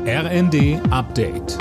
RND Update.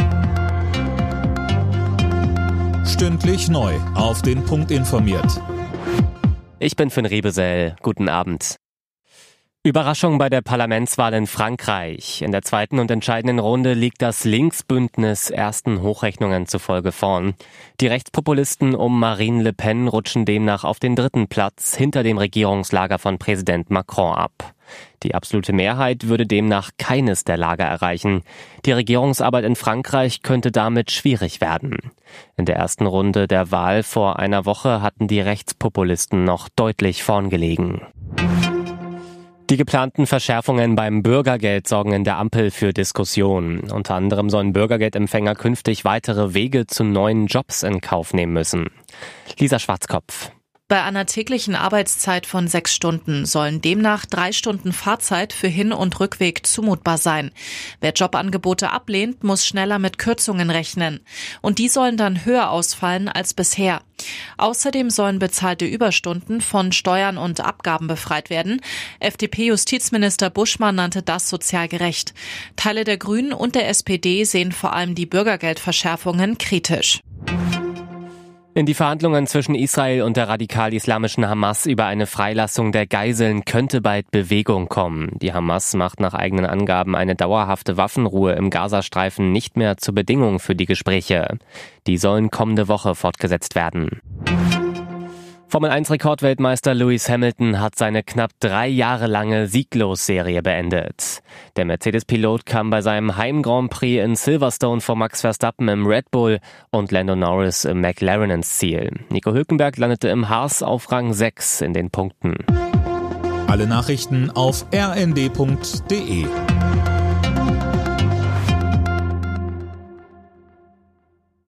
Stündlich neu auf den Punkt informiert. Ich bin Finn Riebesell. Guten Abend. Überraschung bei der Parlamentswahl in Frankreich. In der zweiten und entscheidenden Runde liegt das Linksbündnis ersten Hochrechnungen zufolge vorn. Die Rechtspopulisten um Marine Le Pen rutschen demnach auf den dritten Platz hinter dem Regierungslager von Präsident Macron ab. Die absolute Mehrheit würde demnach keines der Lager erreichen. Die Regierungsarbeit in Frankreich könnte damit schwierig werden. In der ersten Runde der Wahl vor einer Woche hatten die Rechtspopulisten noch deutlich vorn gelegen. Die geplanten Verschärfungen beim Bürgergeld sorgen in der Ampel für Diskussionen. Unter anderem sollen Bürgergeldempfänger künftig weitere Wege zu neuen Jobs in Kauf nehmen müssen. Lisa Schwarzkopf. Bei einer täglichen Arbeitszeit von 6 Stunden sollen demnach 3 Stunden Fahrzeit für Hin- und Rückweg zumutbar sein. Wer Jobangebote ablehnt, muss schneller mit Kürzungen rechnen. Und die sollen dann höher ausfallen als bisher. Außerdem sollen bezahlte Überstunden von Steuern und Abgaben befreit werden. FDP-Justizminister Buschmann nannte das sozial gerecht. Teile der Grünen und der SPD sehen vor allem die Bürgergeldverschärfungen kritisch. In die Verhandlungen zwischen Israel und der radikal-islamischen Hamas über eine Freilassung der Geiseln könnte bald Bewegung kommen. Die Hamas macht nach eigenen Angaben eine dauerhafte Waffenruhe im Gazastreifen nicht mehr zur Bedingung für die Gespräche. Die sollen kommende Woche fortgesetzt werden. Formel-1-Rekordweltmeister Lewis Hamilton hat seine knapp 3 Jahre lange Sieglos-Serie beendet. Der Mercedes-Pilot kam bei seinem Heim-Grand Prix in Silverstone vor Max Verstappen im Red Bull und Lando Norris im McLaren ins Ziel. Nico Hülkenberg landete im Haas auf Rang 6 in den Punkten. Alle Nachrichten auf rnd.de.